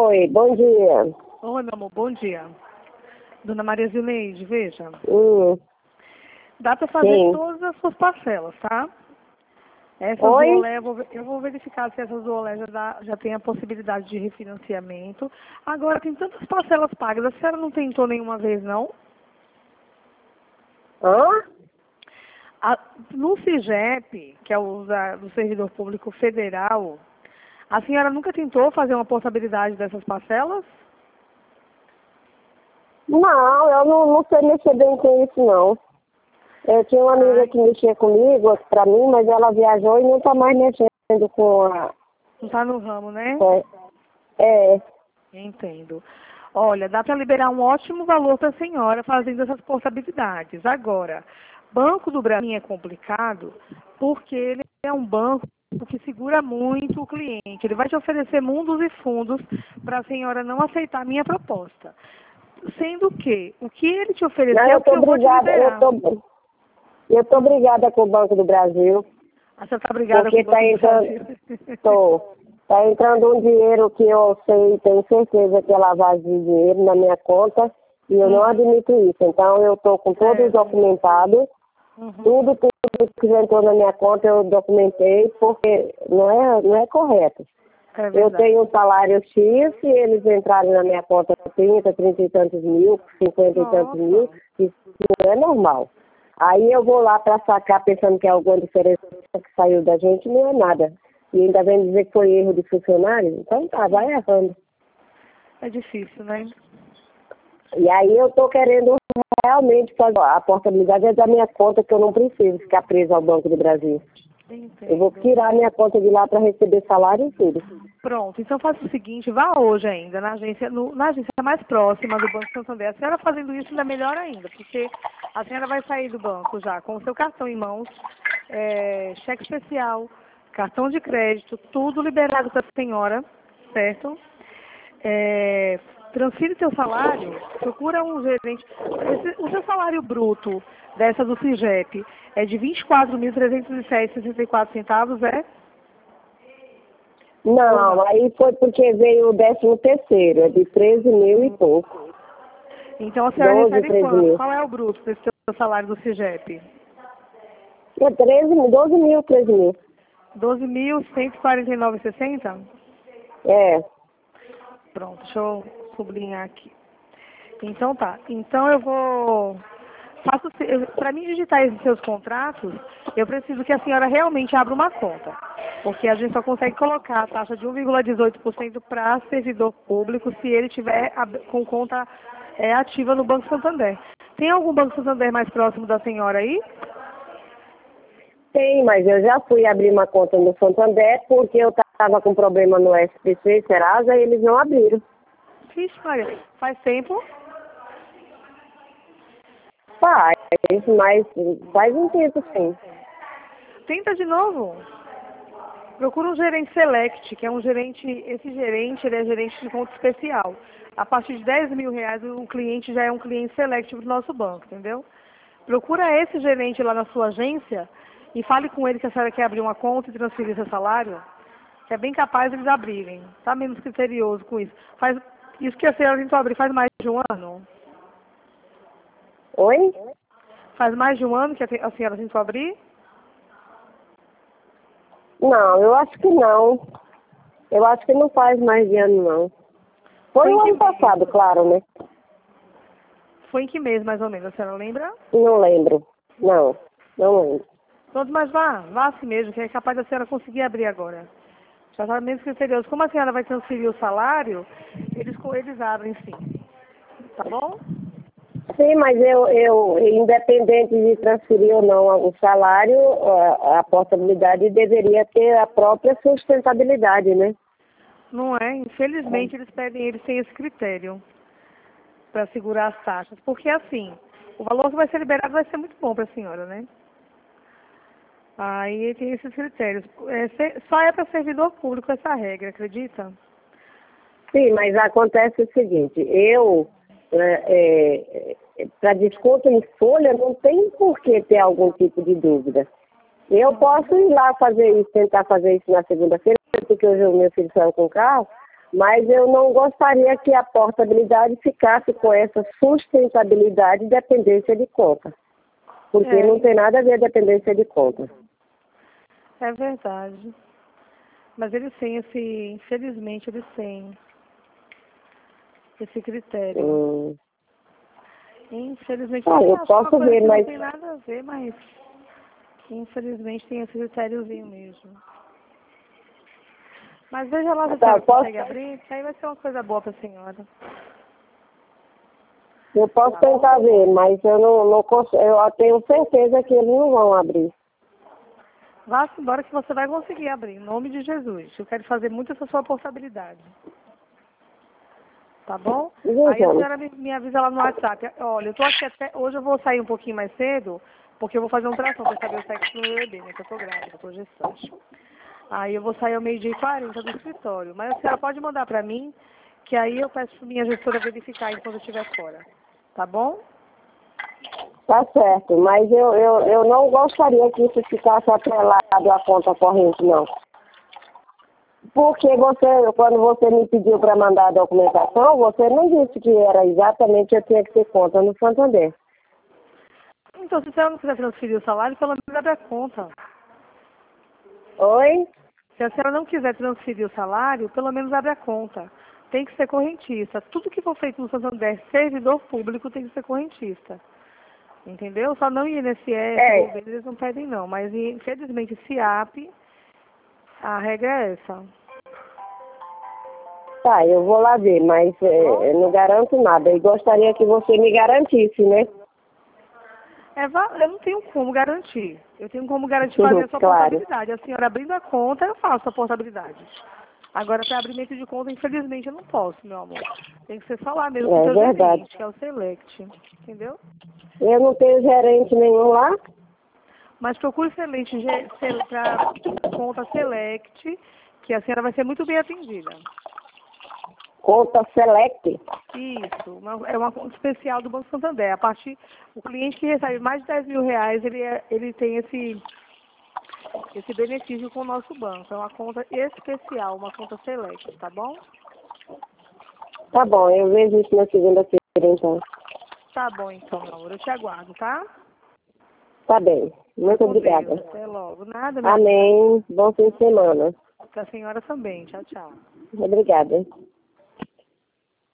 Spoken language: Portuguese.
Oi, bom dia. Oi, meu amor, bom dia. Dona Maria Zileide, veja. Dá para fazer Sim. todas as suas parcelas, tá? Essas Oi? do Olé, eu vou verificar se essas do Olé já tem a possibilidade de refinanciamento. Agora, tem tantas parcelas pagas, a senhora não tentou nenhuma vez, não? Hã? No CIGEP, que é o do Servidor Público Federal, a senhora nunca tentou fazer uma portabilidade dessas parcelas? Não, eu não sei mexer bem com isso, não. Eu tinha uma amiga que mexia comigo, pra mim, mas ela viajou e não está mais mexendo com a... Não está no ramo, né? É. Entendo. Olha, dá para liberar um ótimo valor para a senhora fazendo essas portabilidades. Agora, Banco do Brasil é complicado porque ele é um banco que segura muito o cliente. Ele vai te oferecer mundos e fundos para a senhora não aceitar a minha proposta. Sendo que o que ele te oferecer Não, é o que eu vou te liberar. Eu tô brigada com o Banco do Brasil. Ah, você está brigada com o Porque Banco do Brasil? Tá entrando um dinheiro que eu sei, tenho certeza que é lavagem de dinheiro na minha conta e eu não admito isso. Então eu tô com todos documentado, tudo que entrou na minha conta eu documentei porque não é correto. Eu tenho um salário X e eles entrarem na minha conta 30 e tantos mil, 50 e tantos mil, isso não é normal. Aí eu vou lá para sacar pensando que é alguma diferença que saiu da gente, não é nada. E ainda vem dizer que foi erro de funcionário, então tá, vai errando. É difícil, né? E aí eu tô querendo realmente fazer a portabilidade da minha conta, que eu não preciso ficar presa ao Banco do Brasil. Entendo. Eu vou tirar minha conta de lá para receber salário e tudo. Pronto, então faça o seguinte, vá hoje ainda na agência, na agência mais próxima do Banco Santander. A senhora fazendo isso ainda é melhor ainda, porque a senhora vai sair do banco já com o seu cartão em mãos, cheque especial, cartão de crédito, tudo liberado para a senhora, certo? Transfira seu salário, procura um gerente. O seu salário bruto dessa do CIGEP é de R$ 24.307,64, é? Não, aí foi porque veio o 13º, é de 13 mil e pouco. Então a senhora 12, recebe 13 quanto? mil. Qual é o bruto desse seu salário do CIGEP? É 12 mil, 13 mil. 12.149,60? É. Pronto, deixa eu sublinhar aqui. Então tá. Então eu vou... Para mim digitar esses seus contratos, eu preciso que a senhora realmente abra uma conta. Porque a gente só consegue colocar a taxa de 1,18% para servidor público se ele tiver com conta ativa no Banco Santander. Tem algum Banco Santander mais próximo da senhora aí? Tem, mas eu já fui abrir uma conta no Santander porque eu estava com problema no SPC, Serasa, e eles não abriram. Vixe, Maria, faz tempo? Faz, mas faz um tempo sim. Tenta de novo. Procura um gerente select, que é um gerente, esse gerente, ele é gerente de conta especial. A partir de R$ 10.000, o cliente já é um cliente select do nosso banco, entendeu? Procura esse gerente lá na sua agência e fale com ele que a senhora quer abrir uma conta e transferir seu salário, que é bem capaz de eles abrirem. Está menos criterioso com isso. Isso que a senhora tentou abrir faz mais de um ano? Oi? Faz mais de um ano que a senhora tentou abrir? Não, eu acho que não. Eu acho que não faz mais de ano, não. Foi o ano passado, claro, né? Foi em que mês, mais ou menos? A senhora lembra? Não lembro. Não lembro. Pronto, mas vá assim mesmo, que é capaz da senhora conseguir abrir agora. Já está menos criterioso. Como a senhora vai transferir o salário, eles abrem sim. Tá bom? Sim, mas independente de transferir ou não o salário, a portabilidade deveria ter a própria sustentabilidade, né? Não é? Infelizmente eles têm esse critério para segurar as taxas. Porque assim, o valor que vai ser liberado vai ser muito bom para a senhora, né? Aí tem esses critérios. Só é para servidor público essa regra, acredita? Sim, mas acontece o seguinte, para desconto em folha não tem por que ter algum tipo de dúvida. Eu posso ir lá fazer isso, tentar fazer isso na segunda-feira, porque hoje o meu filho saiu com o carro, Mas eu não gostaria que a portabilidade ficasse com essa sustentabilidade e dependência de conta. Porque não tem nada a ver a dependência de conta. É verdade. Mas eles têm infelizmente, eles têm esse critério. Infelizmente, eu posso ver, mas... não tem nada a ver, mas infelizmente tem esse critériozinho mesmo. Mas veja lá se você consegue abrir, que aí vai ser uma coisa boa para a senhora. Eu posso tentar ver, mas eu não consigo, eu tenho certeza que eles não vão abrir. Vá-se embora que você vai conseguir abrir, em nome de Jesus. Eu quero fazer muito essa sua portabilidade. Tá bom? Aí a senhora me avisa lá no WhatsApp. Olha, eu tô aqui até... Hoje eu vou sair um pouquinho mais cedo, porque eu vou fazer um ultrassom para saber o sexo do meu bebê, né? Que eu tô grávida, eu tô gestante. Aí eu vou sair ao 12h40 do escritório. Mas a senhora pode mandar para mim, que aí eu peço para minha gestora verificar enquanto eu estiver fora. Tá bom? Tá certo, mas eu não gostaria que isso ficasse atrelado à conta corrente, não. Porque quando você me pediu para mandar a documentação, você não disse que era exatamente eu tinha que ter conta no Santander. Então, se a senhora não quiser transferir o salário, pelo menos abre a conta. Oi? Se a senhora não quiser transferir o salário, pelo menos abre a conta. Tem que ser correntista. Tudo que for feito no Santander, servidor público, tem que ser correntista. Entendeu? Só não INSS, governo, eles não pedem não. Mas, infelizmente, CIAP, a regra é essa. Tá, eu vou lá ver, mas eu não garanto nada. E gostaria que você me garantisse, né? Eu não tenho como garantir. Eu tenho como garantir fazer a sua portabilidade. A senhora abrindo a conta, eu faço a portabilidade. Agora, para abrimento de conta, infelizmente, eu não posso, meu amor. Tem que ser só lá mesmo com o seu gerente, que é o Select. Entendeu? Eu não tenho gerente nenhum lá. Mas procure Select para conta Select, que a senhora vai ser muito bem atendida. Conta Select? Isso, é uma conta especial do Banco Santander. O cliente que recebe mais de 10 mil reais, ele tem esse benefício com o nosso banco. É uma conta especial, uma conta Select, tá bom? Tá bom, eu vejo isso na segunda-feira, então. Tá bom, então, meu amor. Eu te aguardo, tá? Tá bem. Muito obrigada. Deus. Até logo. Nada, minha Amém. Bom fim de semana. Para a senhora também. Tchau, tchau. Obrigada.